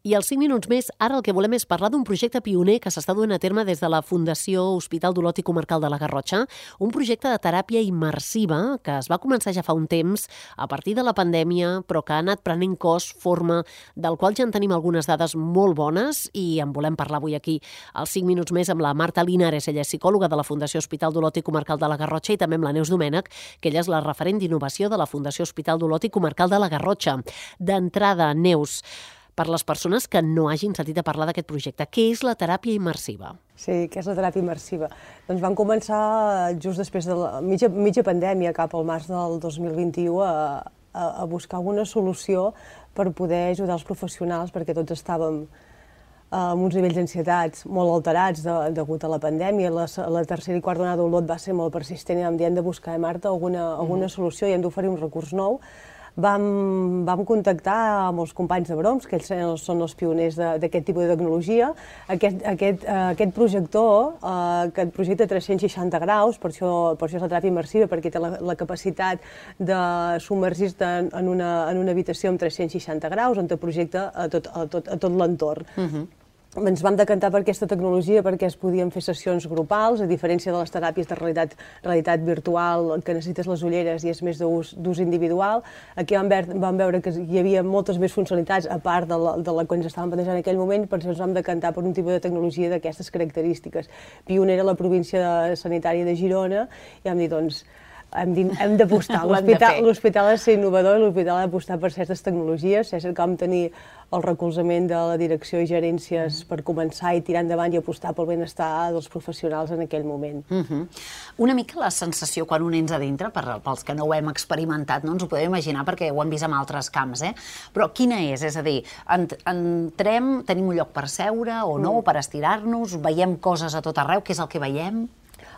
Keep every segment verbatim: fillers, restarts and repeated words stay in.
I als cinc minuts més, ara el que volem és parlar d'un projecte pioner que s'està duent a terme des de la Fundació Hospital d'Olot i Comarcal de la Garrotxa, un projecte de teràpia immersiva que es va començar ja fa un temps a partir de la pandèmia, però que ha anat prenent cos, forma, del qual ja en tenim algunes dades molt bones i en volem parlar avui aquí als cinc minuts més amb la Marta Linares, ella és psicòloga de la Fundació Hospital d'Olot i Comarcal de la Garrotxa, i també amb la Neus Domènech, que ella és la referent d'innovació de la Fundació Hospital d'Olot i Comarcal de la Garrotxa. D'entrada, Neus, per les persones que no hagin sentit a parlar d'aquest projecte, què és la teràpia immersiva? Sí, què és la teràpia immersiva? Doncs vam començar just després de la mitja, mitja pandèmia, cap al març del dos mil vint-i-u, a, a, a buscar alguna solució per poder ajudar els professionals, perquè tots estàvem amb uns nivells d'ansietats molt alterats de, degut a la pandèmia. La, la tercera i quarta onada d'Olot va ser molt persistent i vam dir hem de buscar, eh, Marta, alguna, alguna solució i hem d'oferir un recurs nou. Vam, vam contactar amb els companys de Broms, que ells són els pioners d'aquest tipus de tecnologia. Aquest, aquest, aquest projector, eh, que projecta tres-cents seixanta graus, per això, per això és la teràpia immersiva, perquè té la, la capacitat de submergir-te en, una, en una habitació amb tres-cents seixanta graus, on te projecta a tot, a tot, a tot l'entorn. Uh-huh. Ens vam decantar per aquesta tecnologia perquè es podien fer sessions grupals, a diferència de les teràpies de realitat, realitat virtual, que necessites les ulleres i és més d'ús individual. Aquí vam, ver, vam veure que hi havia moltes més funcionalitats, a part de la, de la que ens estàvem plantejant en aquell moment, per això ens vam decantar per un tipus de tecnologia d'aquestes característiques. Pionera a la província sanitària de Girona, i vam dir, doncs, hem d'apostar. L'hospital ha de ser innovador i l'hospital ha d'apostar per certes tecnologies. És que vam tenir el recolzament de la direcció i gerències per començar i tirar endavant i apostar pel benestar dels professionals en aquell moment. Una mica la sensació quan un entra a dintre, pels que no ho hem experimentat, no ens ho podem imaginar perquè ho hem vist en altres camps, eh? Però quina és? És a dir, entrem, tenim un lloc per seure o no, per estirar-nos, veiem coses a tot arreu, què és el que veiem?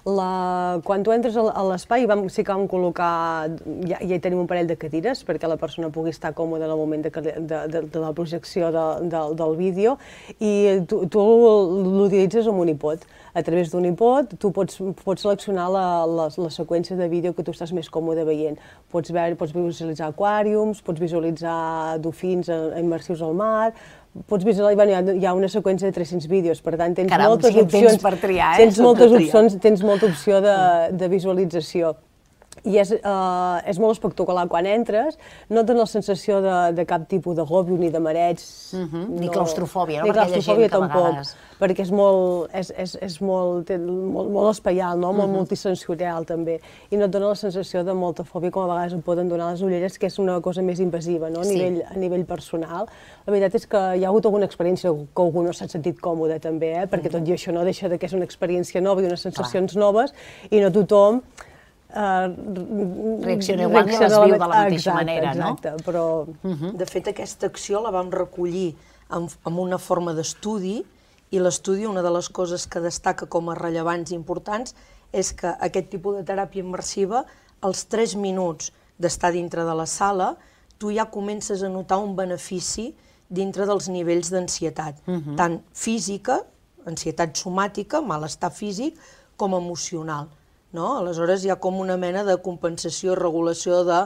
La, quan tu entres a l'espai, sí que vam col·locar, ja, ja hi tenim un parell de cadires perquè la persona pugui estar còmoda en el moment de, de, de, de la projecció de, de, del vídeo, i tu, tu l'utilitzes amb un iPod. A través d'un iPod tu pots, pots seleccionar la, la, la seqüència de vídeo que tu estàs més còmode veient. Pots, veure, pots visualitzar aquàriums, pots visualitzar dofins immersius al mar, pots visualitzar, hi ha una seqüència de tres-cents vídeos, per tant tens Caram, moltes sí, opcions, tens per triar, eh? tens moltes opcions, tens molta opció de, de visualització. I és, uh, és molt espectacular quan entres, no et dona la sensació de, de cap tipus d'agòbio ni de mareig. Uh -huh. no, ni claustrofòbia, no? Ni claustrofòbia tampoc, vegades... perquè és molt, és, és, és molt, molt, molt espaial, no? Molt uh -huh. multisensorial també, i no et dona la sensació de molta fòbia com a vegades et poden donar les ulleres, que és una cosa més invasiva, no? a, sí. nivell, a nivell personal. La veritat és que hi ha hagut alguna experiència que algú no s'ha sentit còmode també, eh? perquè tot i això no deixa de que és una experiència nova i unes sensacions Clar. noves, i no tothom Uh, reacciona igual ni les viu de la mateixa exacte, manera, no? Exacte, però... Uh-huh. De fet, aquesta acció la vam recollir amb, amb una forma d'estudi, i l'estudi, una de les coses que destaca com a rellevants i importants, és que aquest tipus de teràpia immersiva, als tres minuts d'estar dintre de la sala, tu ja comences a notar un benefici dintre dels nivells d'ansietat, uh-huh. tant física, ansietat somàtica, malestar físic, com emocional. No? Aleshores hi ha com una mena de compensació, regulació de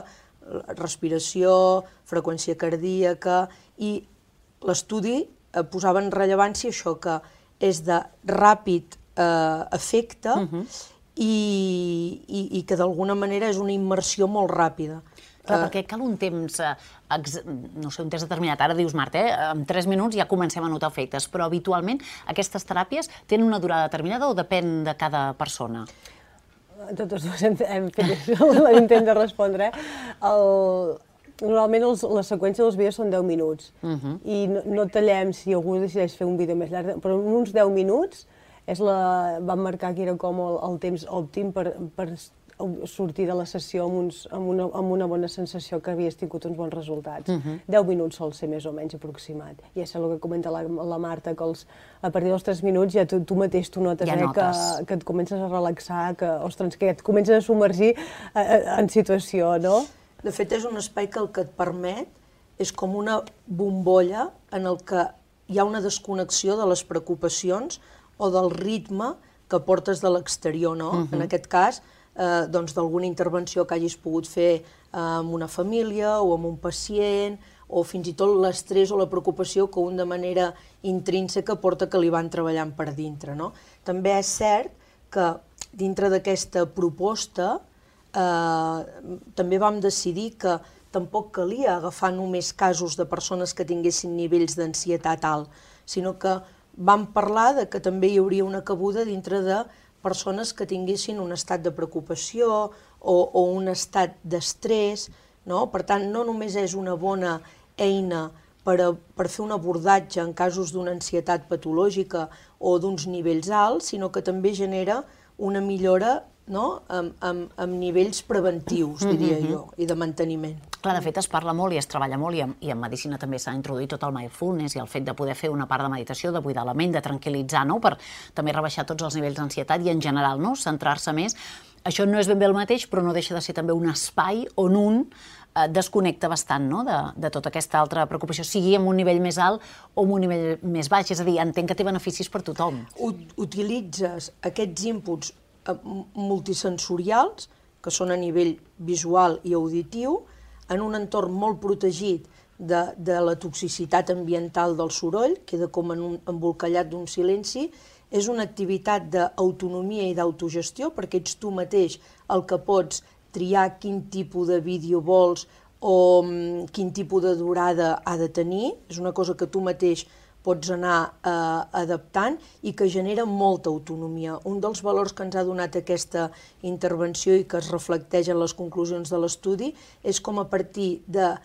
respiració, freqüència cardíaca, i l'estudi posava en rellevància això, que és de ràpid eh, efecte uh-huh. i, i, i que d'alguna manera és una immersió molt ràpida. Clar, uh, perquè cal un temps, eh, no sé, un temps determinat. Ara dius, Marta, eh, en tres minuts ja comencem a notar efectes, però habitualment aquestes teràpies tenen una durada determinada o depèn de cada persona? Totes dues hem, hem fet l'intent de respondre. El, normalment els, la seqüència dels vídeos són deu minuts uh-huh. i no, no tallem si algú decideix fer un vídeo més llarg, però en uns deu minuts és la, vam marcar que era com el, el temps òptim per, per sortir de la sessió amb, uns, amb, una, amb una bona sensació que havies tingut uns bons resultats. Uh-huh. deu minuts sol ser més o menys aproximat. I és el que comenta la, la Marta, que els, a partir dels tres minuts ja tu, tu mateix tu notes, ja eh, notes. Que, que et comences a relaxar, que, ostres, que et comences a submergir a, a, en situació, no? De fet, és un espai que el que et permet és com una bombolla en el que hi ha una desconnexió de les preocupacions o del ritme que portes de l'exterior, no? Uh-huh. En aquest cas, eh, doncs, d'alguna intervenció que hagis pogut fer amb una família o amb un pacient o fins i tot l'estrès o la preocupació que un de manera intrínseca porta que li van treballant per dintre, no? També és cert que dintre d'aquesta proposta eh, també vam decidir que tampoc calia agafar només casos de persones que tinguessin nivells d'ansietat alt, sinó que vam parlar de que també hi hauria una cabuda dintre de persones que tinguessin un estat de preocupació o, o un estat d'estrès, no? Per tant, no només és una bona eina per, a, per fer un abordatge en casos d'una ansietat patològica o d'uns nivells alts, sinó que també genera una millora, no? amb, amb, amb nivells preventius, diria mm-hmm. jo, i de manteniment. Clar, de fet, es parla molt i es treballa molt, i en, i en medicina també s'ha introduït tot el mindfulness i el fet de poder fer una part de meditació, de buidar la ment, de tranquil·litzar, no? Per també rebaixar tots els nivells d'ansietat i, en general, no? Centrar-se més. Això no és ben bé el mateix, però no deixa de ser també un espai on un eh, desconnecta bastant, no? de, de tota aquesta altra preocupació, sigui en un nivell més alt o en un nivell més baix. És a dir, entenc que té beneficis per tothom. Ut utilitzes aquests inputs multisensorials, que són a nivell visual i auditiu, en un entorn molt protegit de, de la toxicitat ambiental del soroll, queda com en un embolcallat d'un silenci. És una activitat d'autonomia i d'autogestió, perquè ets tu mateix el que pots triar quin tipus de vídeo vols o um, quin tipus de durada ha de tenir. És una cosa que tu mateix pots anar eh, adaptant i que genera molta autonomia. Un dels valors que ens ha donat aquesta intervenció i que es reflecteix en les conclusions de l'estudi és com a partir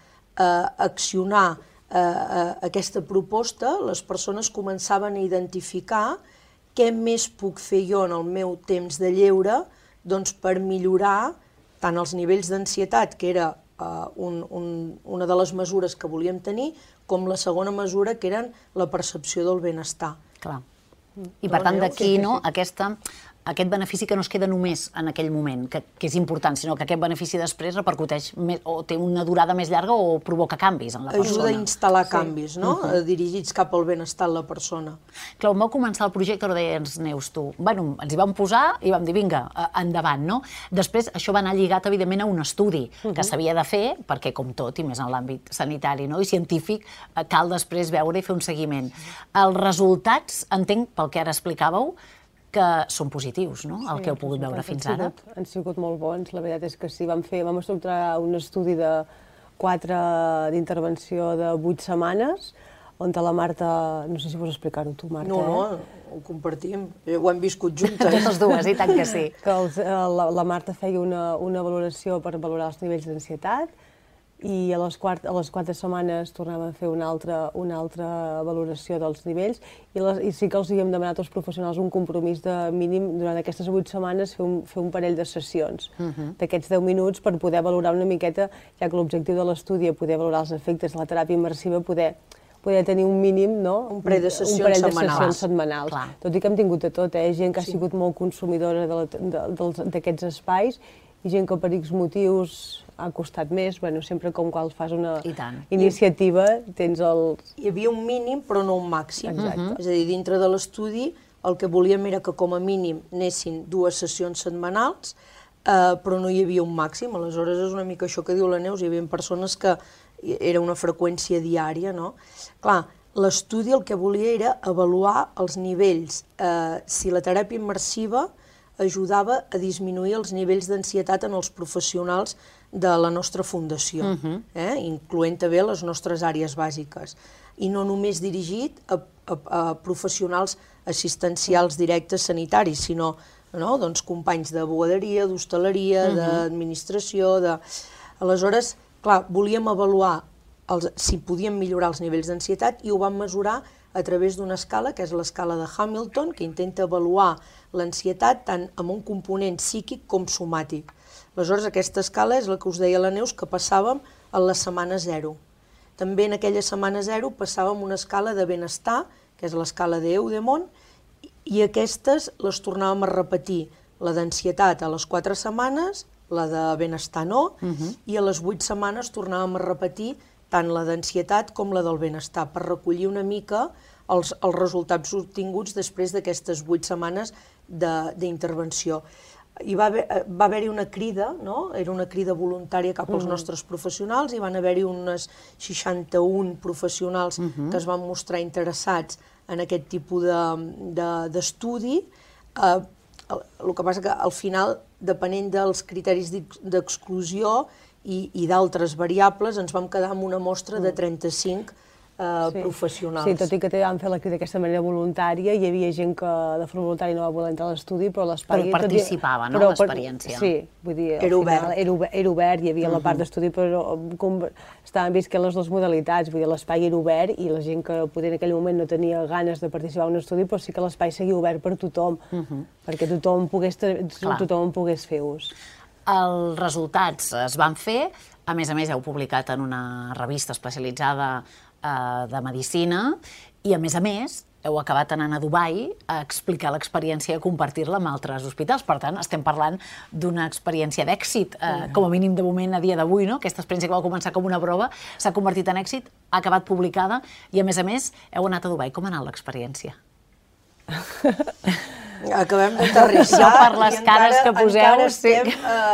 d'accionar eh, eh, aquesta proposta les persones començaven a identificar què més puc fer jo en el meu temps de lleure doncs, per millorar tant els nivells d'ansietat, que era Uh, un, un, una de les mesures que volíem tenir, com la segona mesura, que eren la percepció del benestar. Clar. I per tant, d'aquí, no, aquesta, aquest benefici que no es queda només en aquell moment, que, que és important, sinó que aquest benefici després repercuteix més, o té una durada més llarga o provoca canvis en la persona. Ajuda a instal·lar sí. canvis, no? Uh-huh. dirigits cap al benestar de la persona. Clar, on vau començar el projecte, ho deies, Neus, tu. Bueno, ens hi vam posar i vam dir, vinga, endavant, no? Després, això va anar lligat, evidentment, a un estudi uh-huh. que s'havia de fer, perquè, com tot, i més en l'àmbit sanitari, no? I científic, cal després veure i fer un seguiment. Els resultats, entenc, pel que ara explicàveu, que són positius, no?, el sí, que heu pogut veure fins han ara. Sigut, han sigut molt bons, la veritat és que sí, vam fer, vam estructurar un estudi de quatre d'intervenció de vuit setmanes, on la Marta, no sé si vols explicar-ho tu, Marta, No, no, eh? ho compartim, ho hem viscut juntes. Totes dues, i tant que sí. Que els, la, la Marta feia una, una valoració per valorar els nivells d'ansietat, i a les, quart, a les quatre setmanes tornàvem a fer una altra, una altra valoració dels nivells i, les, i sí que els havíem demanat als professionals un compromís de mínim durant aquestes vuit setmanes fer un, fer un parell de sessions uh-huh. d'aquests deu minuts per poder valorar una miqueta, ja que l'objectiu de l'estudi és poder valorar els efectes de la teràpia immersiva, poder, poder tenir un mínim, no? un parell de sessions, un parell de setmanals. sessions setmanals. Clar. Tot i que hem tingut de tot, eh? gent que sí. ha sigut molt consumidora d'aquests espais i gent que per X motius ha costat més, bueno, sempre com quan fas una iniciativa tens el... Hi havia un mínim però no un màxim. Exacte. Uh-huh. És a dir, dintre de l'estudi el que volíem era que com a mínim anessin dues sessions setmanals, eh, però no hi havia un màxim. Aleshores és una mica això que diu la Neus, hi havia persones que era una freqüència diària, no? Clar, l'estudi el que volia era avaluar els nivells, eh, si la teràpia immersiva ajudava a disminuir els nivells d'ansietat en els professionals de la nostra fundació, uh-huh. eh? incloent també les nostres àrees bàsiques, i no només dirigit a, a, a professionals assistencials directes sanitaris, sinó no? doncs, companys de bugaderia, d'hostaleria, uh-huh. d'administració... De... Aleshores, clar, volíem avaluar els, si podíem millorar els nivells d'ansietat i ho vam mesurar a través d'una escala, que és l'escala de Hamilton, que intenta avaluar l'ansietat tant amb un component psíquic com somàtic. Aleshores, aquesta escala és la que us deia la Neus, que passàvem a la setmana zero. També en aquella setmana zero passàvem una escala de benestar, que és l'escala d'Eudemont, i aquestes les tornàvem a repetir, la d'ansietat a les quatre setmanes, la de benestar no, uh-huh. i a les vuit setmanes tornàvem a repetir tant la d'ansietat com la del benestar, per recollir una mica els, els resultats obtinguts després d'aquestes vuit setmanes d'intervenció. hi va haver-hi una crida, no? Era una crida voluntària cap als nostres professionals, i van haver-hi unes seixanta-un professionals que es van mostrar interessats en aquest tipus d'estudi. El que passa que al final, depenent dels criteris d'exclusió i d'altres variables, ens vam quedar amb una mostra de trenta-cinc professionals. Sí, tot i que vam fer la crida d'aquesta manera voluntària, hi havia gent que de forma voluntària no va voler entrar a l'estudi, però l'espai... Però participava, no?, a l'experiència. Sí, vull dir, era obert. Era obert, hi havia la part d'estudi, però estaven visquent les dues modalitats, vull dir, l'espai era obert i la gent que potser en aquell moment no tenia ganes de participar en un estudi, però sí que l'espai seguia obert per tothom, perquè tothom pogués fer ús. Els resultats es van fer, a més a més heu publicat en una revista especialitzada de medicina i, a més a més, heu acabat anant a Dubai a explicar l'experiència i a compartir-la amb altres hospitals. Per tant, estem parlant d'una experiència d'èxit, com a mínim de moment a dia d'avui, no? Aquesta experiència que va començar com una prova s'ha convertit en èxit, ha acabat publicada i, a més a més, heu anat a Dubai. Com ha anat l'experiència? Acabem d'aterrissar jo per les cares que poseu, encara estem...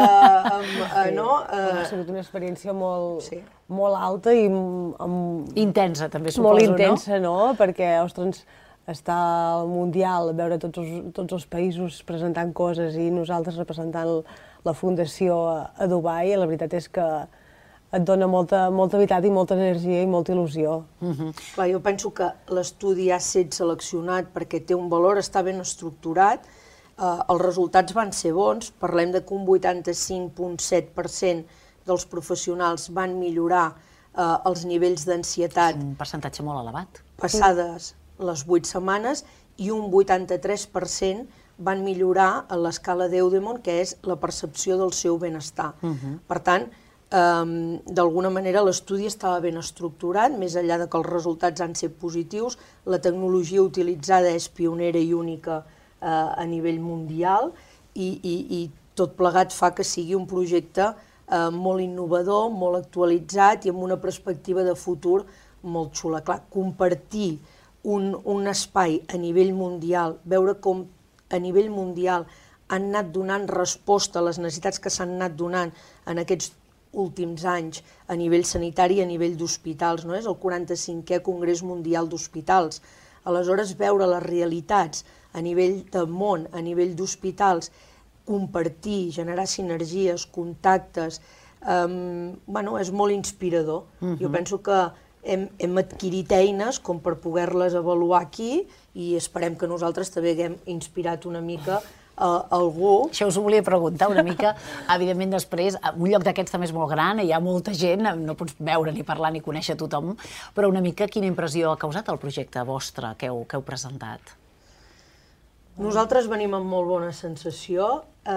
Ha sigut una experiència molt alta i... Intensa, també, suposo, no? Molt intensa, no? Perquè, ostres, estar al Mundial, veure tots els països presentant coses i nosaltres representant la Fundació a Dubai, la veritat és que et dona molta veritat i molta energia i molta il·lusió. Clar, jo penso que l'estudi ha estat seleccionat perquè té un valor, està ben estructurat, els resultats van ser bons, parlem de que un vuitanta-cinc coma set per cent dels professionals van millorar els nivells d'ansietat. Un percentatge molt elevat. Passades les vuit setmanes, i un vuitanta-tres per cent van millorar a l'escala d'Eudemont, que és la percepció del seu benestar. Per tant, d'alguna manera l'estudi estava ben estructurat, més enllà de que els resultats han set positius, la tecnologia utilitzada és pionera i única a nivell mundial i tot plegat fa que sigui un projecte molt innovador, molt actualitzat i amb una perspectiva de futur molt xula. Clar, compartir un espai a nivell mundial, veure com a nivell mundial han anat donant resposta a les necessitats que s'han anat donant en aquests últims anys a nivell sanitari i a nivell d'hospitals, no? És el quaranta-cinquè Congrés Mundial d'Hospitals. Aleshores, veure les realitats a nivell del món, a nivell d'hospitals, compartir, generar sinergies, contactes, bueno, és molt inspirador. Jo penso que hem adquirit eines com per poder-les avaluar aquí i esperem que nosaltres també haguem inspirat una mica algú... Això us ho volia preguntar una mica. Evidentment, després, un lloc d'aquests també és molt gran, hi ha molta gent, no pots veure ni parlar ni conèixer tothom, però una mica quina impressió ha causat el projecte vostre que heu presentat? Nosaltres venim amb molt bona sensació.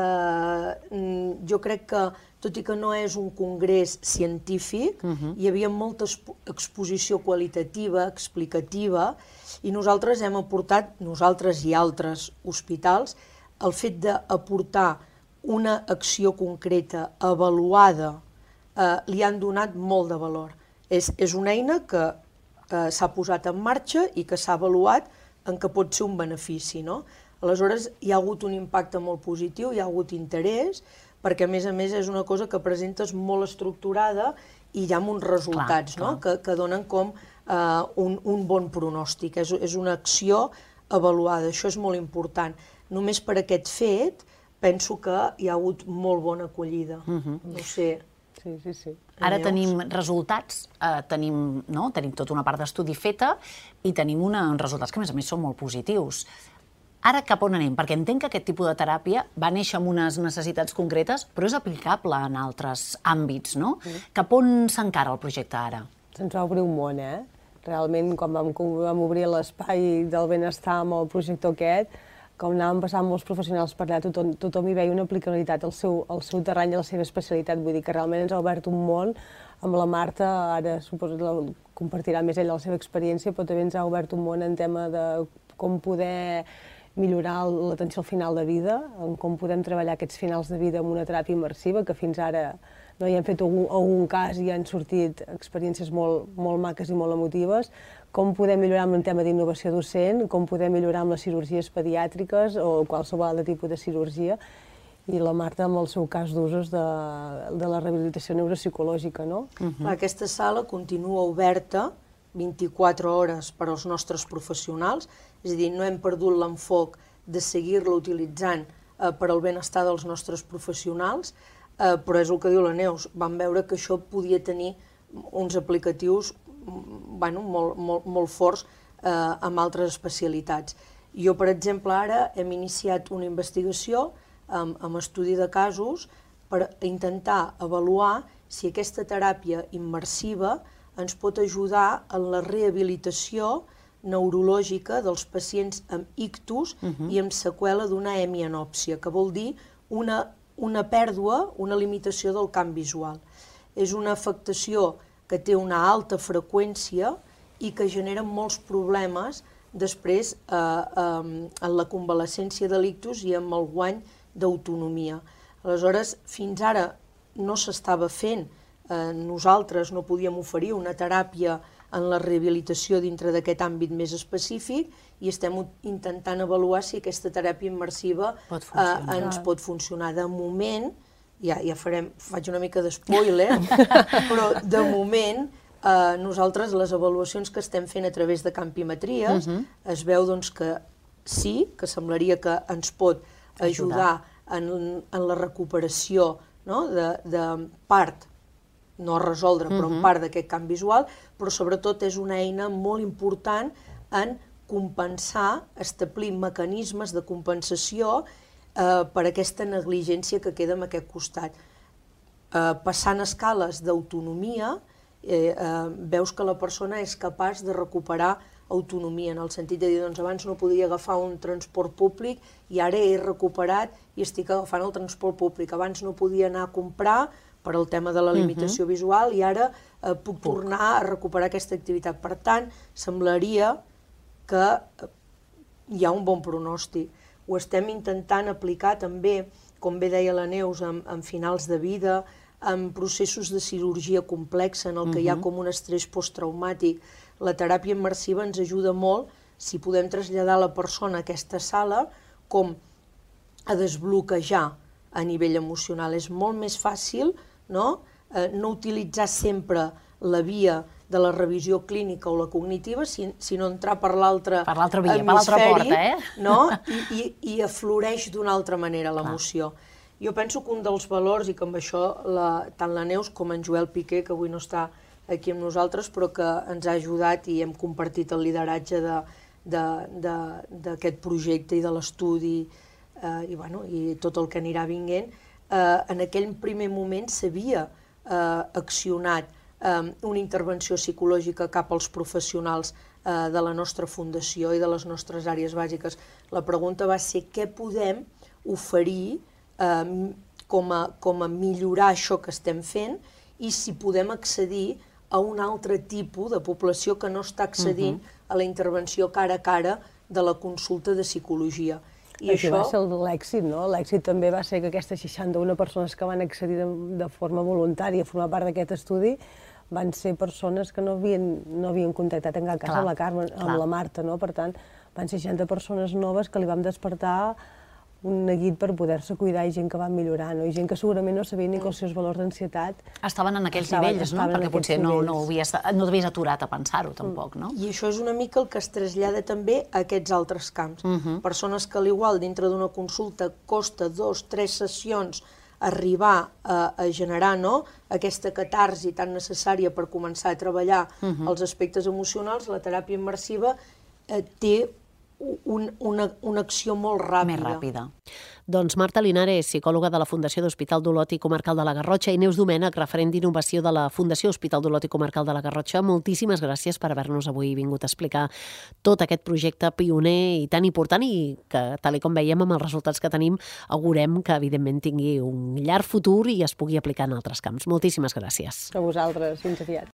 Jo crec que, tot i que no és un congrés científic, hi havia molta exposició qualitativa, explicativa, i nosaltres hem aportat, nosaltres i altres hospitals, el fet d'aportar una acció concreta, avaluada, li han donat molt de valor. És una eina que s'ha posat en marxa i que s'ha avaluat en què pot ser un benefici, no? Aleshores, hi ha hagut un impacte molt positiu, hi ha hagut interès, perquè a més a més és una cosa que presentes molt estructurada i hi ha uns resultats que donen com un bon pronòstic. És una acció avaluada, això és molt important. Només per aquest fet penso que hi ha hagut molt bona acollida. No sé... Sí, sí, sí. Ara tenim resultats, tenim tota una part d'estudi feta i tenim uns resultats que a més a més són molt positius. Ara cap on anem? Perquè entenc que aquest tipus de teràpia va néixer amb unes necessitats concretes, però és aplicable en altres àmbits, no? Cap on s'encara el projecte ara? Se'ns va obrir un món, eh? Realment, quan vam obrir l'espai del benestar amb el projecte aquest, com anàvem passant molts professionals per allà, tothom hi veia una aplicabilitat al seu terreny i a la seva especialitat. Vull dir que realment ens ha obert un món. Amb la Marta, ara suposo que compartirà més ella la seva experiència, però també ens ha obert un món en tema de com poder millorar l'atenció al final de vida, en com podem treballar aquests finals de vida amb una teràpia immersiva, que fins ara no hi hem fet algun cas i han sortit experiències molt maques i molt emotives, com podem millorar amb un tema d'innovació docent, com podem millorar amb les cirurgies pediàtriques o qualsevol altre tipus de cirurgia. i la Marta amb el seu cas d'usos de, de la rehabilitació neuropsicològica, no? Uh-huh. Aquesta sala continua oberta vint-i-quatre hores per als nostres professionals, és a dir, no hem perdut l'enfoc de seguir-la utilitzant eh, per al benestar dels nostres professionals, eh, però és el que diu la Neus, vam veure que això podia tenir uns aplicatius bueno, molt, molt, molt forts eh, amb altres especialitats. Jo, per exemple, ara hem iniciat una investigació amb, amb estudi de casos per intentar avaluar si aquesta teràpia immersiva ens pot ajudar en la rehabilitació neurològica dels pacients amb ictus uh-huh. i amb seqüela d'una hemianòpsia, que vol dir una, una pèrdua, una limitació del camp visual. És una afectació que té una alta freqüència i que genera molts problemes després eh, eh, en la convalescència de l'ictus i amb el guany d'autonomia. Aleshores, fins ara no s'estava fent, eh, nosaltres no podíem oferir una teràpia en la rehabilitació dintre d'aquest àmbit més específic i estem intentant avaluar si aquesta teràpia immersiva pot eh, ens pot funcionar. De moment, ja, ja farem, faig una mica d'espoiler, però de moment eh, nosaltres les avaluacions que estem fent a través de campimetries uh-huh. es veu doncs, que sí, que semblaria que ens pot ajudar, ajudar. En, en la recuperació no? de, de part, no resoldre, però en part d'aquest camp visual, però sobretot és una eina molt important en compensar, establir mecanismes de compensació eh, per aquesta negligència que queda en aquest costat. Eh, passant escales d'autonomia, eh, eh, veus que la persona és capaç de recuperar autonomia, en el sentit de dir, doncs abans no podia agafar un transport públic i ara he recuperat i estic agafant el transport públic. Abans no podia anar a comprar per al tema de la limitació uh-huh. visual i ara eh, puc, puc tornar a recuperar aquesta activitat. Per tant, semblaria que hi ha un bon pronòstic. Ho estem intentant aplicar també, com bé deia la Neus, en, en finals de vida, en processos de cirurgia complexa en el que uh-huh. hi ha com un estrès posttraumàtic. La teràpia immersiva ens ajuda molt si podem traslladar la persona a aquesta sala com a desbloquejar a nivell emocional. És molt més fàcil no, eh, no utilitzar sempre la via de la revisió clínica o la cognitiva, si, sinó entrar per l'altra hemisferi, per l'altra porta, eh? no? I, i, i afloreix d'una altra manera l'emoció. Jo penso que un dels valors, i que amb això la, tant la Neus com en Joel Piqué, que avui no està aquí amb nosaltres, però que ens ha ajudat i hem compartit el lideratge d'aquest projecte i de l'estudi eh, i, bueno, i tot el que anirà vinguent, eh, en aquell primer moment s'havia eh, accionat eh, una intervenció psicològica cap als professionals eh, de la nostra fundació i de les nostres àrees bàsiques. La pregunta va ser què podem oferir eh, com, a, com a millorar això que estem fent i si podem accedir a un altre tipus de població que no està accedint uh-huh. a la intervenció cara a cara de la consulta de psicologia. I això va ser l'èxit, no? L'èxit també va ser que aquestes seixanta-una persones que van accedir de, de forma voluntària a formar part d'aquest estudi van ser persones que no havien, no havien contactat en cap cas clar, amb la Carme, amb clar. la Marta, no? Per tant, van ser seixanta persones noves que li vam despertar un neguit per poder-se cuidar i gent que va millorar, no? I gent que segurament no sabia ni que els seus valors d'ansietat estaven en aquells estaven, nivells, no? Perquè potser no, no, havies, no t'havies aturat a pensar-ho, tampoc, no? I això és una mica el que es trasllada també a aquests altres camps. Uh-huh. Persones que, a l'igual, dintre d'una consulta costa dos, tres sessions arribar a, a generar no? aquesta catarsi tan necessària per començar a treballar uh-huh. els aspectes emocionals, la teràpia immersiva eh, té Un, una, una acció molt ràpida. Més ràpida. Doncs Marta Linares, psicòloga de la Fundació d'Hospital d'Olot i Comarcal de la Garrotxa, i Neus Domènech, referent d'innovació de la Fundació Hospital d'Olot i Comarcal de la Garrotxa, moltíssimes gràcies per haver-nos avui vingut a explicar tot aquest projecte pioner i tan important i que, tal com veiem amb els resultats que tenim, augurem que evidentment tingui un llarg futur i es pugui aplicar en altres camps. Moltíssimes gràcies. A vosaltres, fins aviat.